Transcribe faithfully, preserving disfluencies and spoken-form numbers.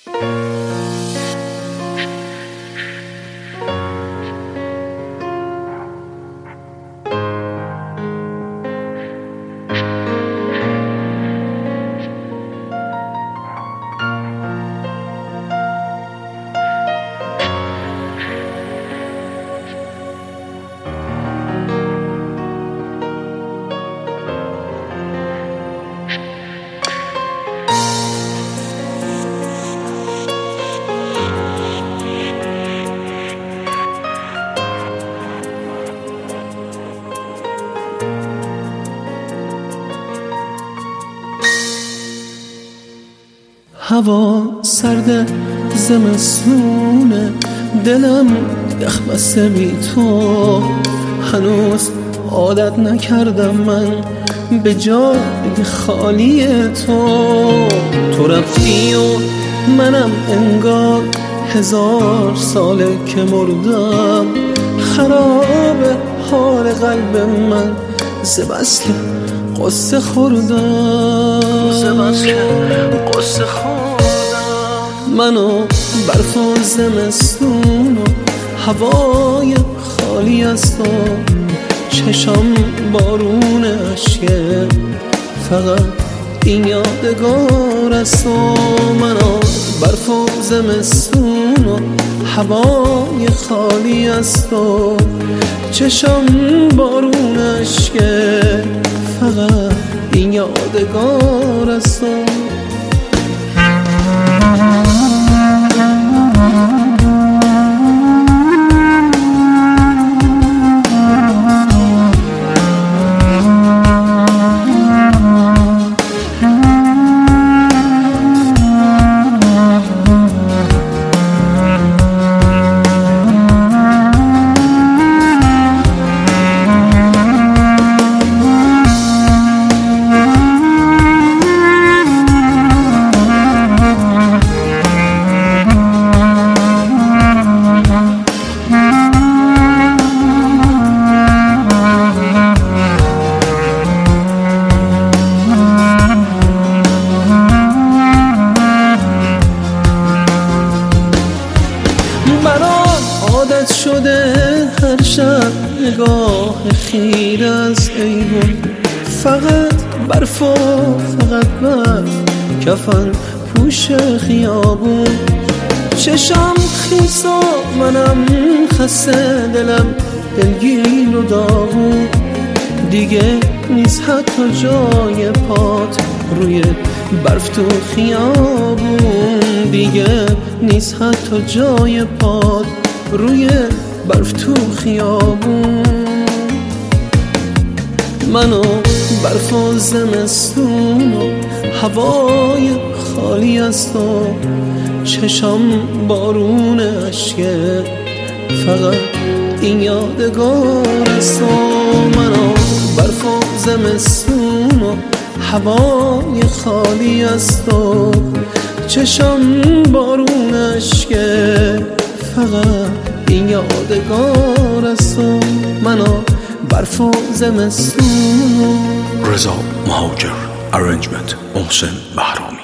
هوا سرد زمستونه، دلم یخ بسته بی تو. هنوز عادت نکردم من به جای خالی تو. تو رفتی و منم انگار هزار ساله که مردم. خراب حال قلب من ز بس که قصه خوردم، ز بس که قصه خوردم. منو برف و زمستون و هوای خالی از تو، چشم بارون اشکه، فقط این یادگار از تو. منو برف و زمستون و هوای خالی از تو، چشم بارون اشکه، فقط این یادگار از تو. عادت شده هر شب نگاه خیر از ایوون، فقط برف و فقط برف، کفن پوش خیابون. چشم خیس و منم خسته، دلم دلگیر و داغون. دیگه نیست حتی جای پات روی برف تو خیابون. دیگه نیست حتی جای پات روی برف تو خیابون. منو برف و زمستون و هوای خالی از تو، چشم بارون اشکه، فقط این یادگار از تو. منو برف و زمستون و هوای خالی از تو، چشم بارون اشکه، فقط این یادگار از تو. منو برف و زمستون. رضا مهاجر، ارنجمنت محسن بهرامی.